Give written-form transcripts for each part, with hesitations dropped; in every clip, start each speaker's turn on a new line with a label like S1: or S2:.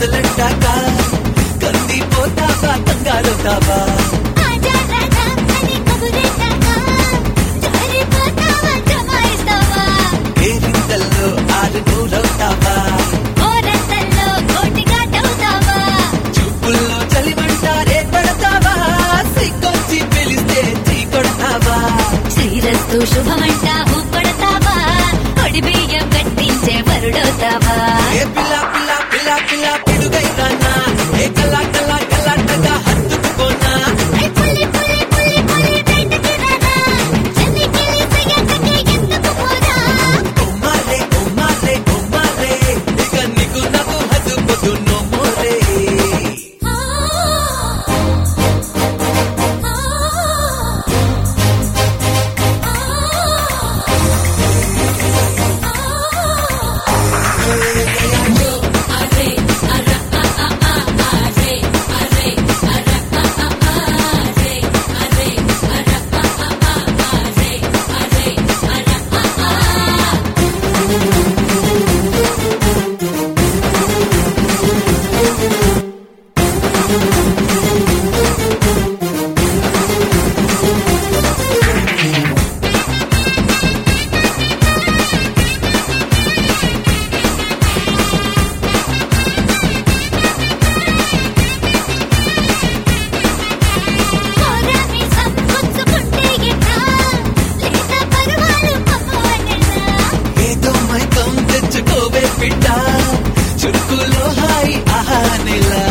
S1: మొదలెట్టాక కందిపోతావా కంగారుతావా కేరింతల్లో ఆరు నూరవుతావా చూపుల్లో చలిమంట రేపడతావా సిగ్గొచ్చి పిలిస్తే చీ కొడతావా
S2: శ్రీరస్తు శుభమంట ఊపడతావా కొడి బియ్యం కట్టించే వరుడవుతావా
S1: ఏ పిల్ల పిల్ల పిల్ల పిల్ల పిడుగై రానా ఏ కల్లా కల్లా కల్లాటగా హత్తుకుపోనా కొమ్మాలే కొమ్మాలే కొమ్మాలే ఇక నీకు నవ్వు హద్దుపోతు నో మోరే ఏదో మైకం తెచ్చుకోవే బిడ్డ చురుకులో హాయి ఆహానిలా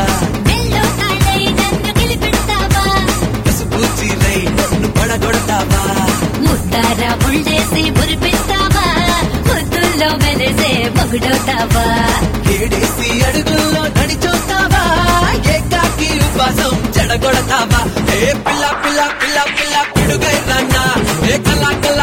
S1: పసుపు చీరై నన్ను పడగొడతావా
S2: ముద్దార ముళ్ళేసి మురిపిస్తావా ముద్దుల్లో మెలిసే మొగుడవుతావా
S1: ఏడేసి అడుగుల్లో నడిచోతావా ఏకాకి ఉపాసం చెడగొడతావా ఏ పిల్ల పిల్ల పిల్ల పిల్ల పిడుగై రానా ఏ కల్లా కల్లా